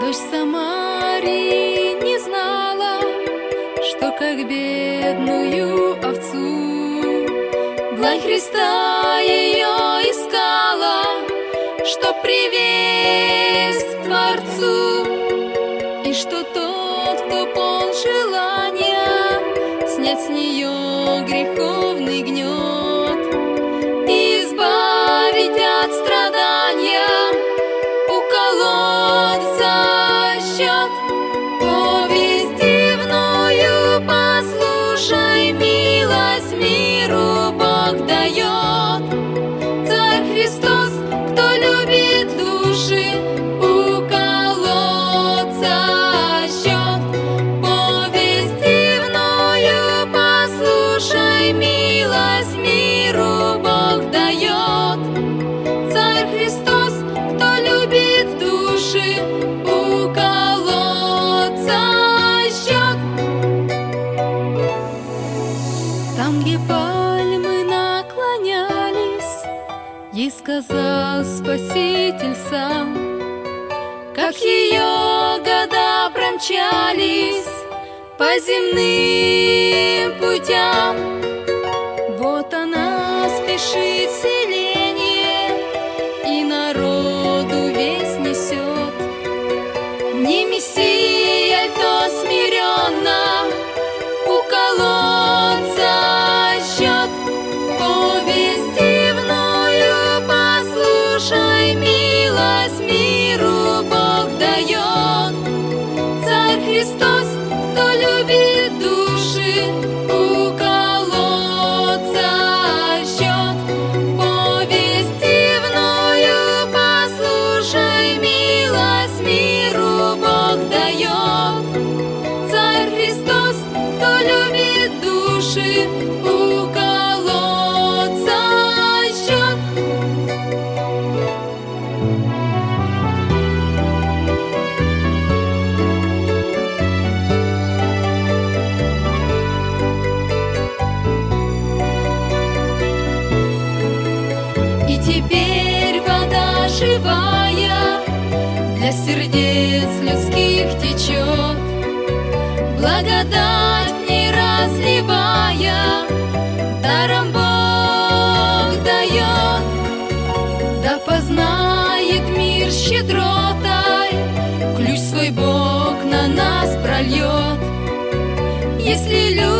Дочь Самарии не знала, что как бедную овцу гладь Христа ее искала, чтоб привесть к Творцу, и что тот, кто полн желания снять с нее греховный гнет и избавить от страдания, у колодца счет повесть дивною послушай, милость миру Бог дает. Царь Христос, кто любит души, у колодца счет повесть дивною послушай, милость миру Бог дает. Царь Христос, кто любит души, у колодца счет. Там, где пальмы наклонялись, ей сказал Спаситель сам, как ее года промчались по земным путям. Вот она спешит в селение и народу весть несет. Не Мессия, то смиренно у колодца счет повесть дивною послушай, милость миру Бог дает. Царь Христос, кто любит души, у колодца счет повесть дивною послушай, милость миру Бог дает. Царь Христос, кто любит души, у колодца счет. И теперь вода живая для сердец людских течет, благодать в ней разливая, даром Бог дает. Да познает мир щедротой, ключ свой Бог на нас прольет, если